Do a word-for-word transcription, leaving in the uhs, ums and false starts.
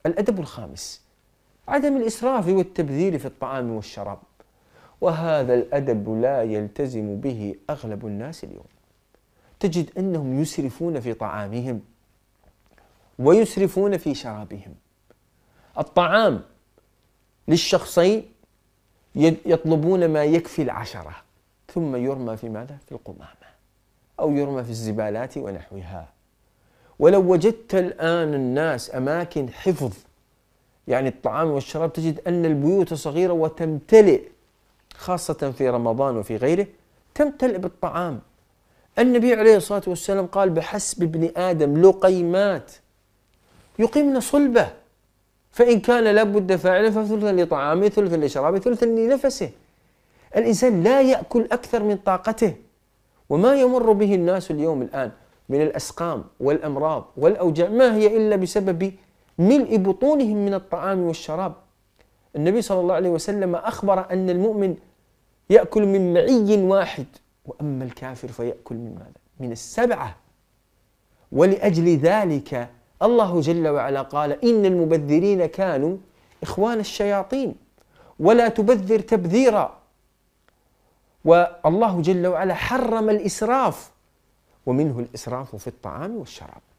الأدب الخامس عدم الإسراف والتبذير في الطعام والشراب، وهذا الأدب لا يلتزم به أغلب الناس اليوم. تجد أنهم يسرفون في طعامهم ويسرفون في شرابهم. الطعام للشخصين يطلبون ما يكفي العشرة، ثم يرمى في ماذا؟ في القمامة أو يرمى في الزبالات ونحوها. ولو وجدت الآن الناس أماكن حفظ يعني الطعام والشراب، تجد أن البيوت صغيرة وتمتلئ، خاصة في رمضان وفي غيره تمتلئ بالطعام. النبي عليه الصلاة والسلام قال: بحسب ابن آدم لقيمات يقيمن صلبه، فإن كان لابد فاعلا فثلثا لطعامه ثلثا لشرابه ثلثا لنفسه. الإنسان لا يأكل أكثر من طاقته. وما يمر به الناس اليوم الآن من الأسقام والأمراض والأوجاع ما هي إلا بسبب ملء بطونهم من الطعام والشراب. النبي صلى الله عليه وسلم أخبر أن المؤمن يأكل من معي واحد، وأما الكافر فيأكل من ماذا؟ من السبعة. ولأجل ذلك الله جل وعلا قال: إن المبذرين كانوا إخوان الشياطين ولا تبذر تبذيرا. والله جل وعلا حرم الإسراف، ومنه الإسراف في الطعام والشراب.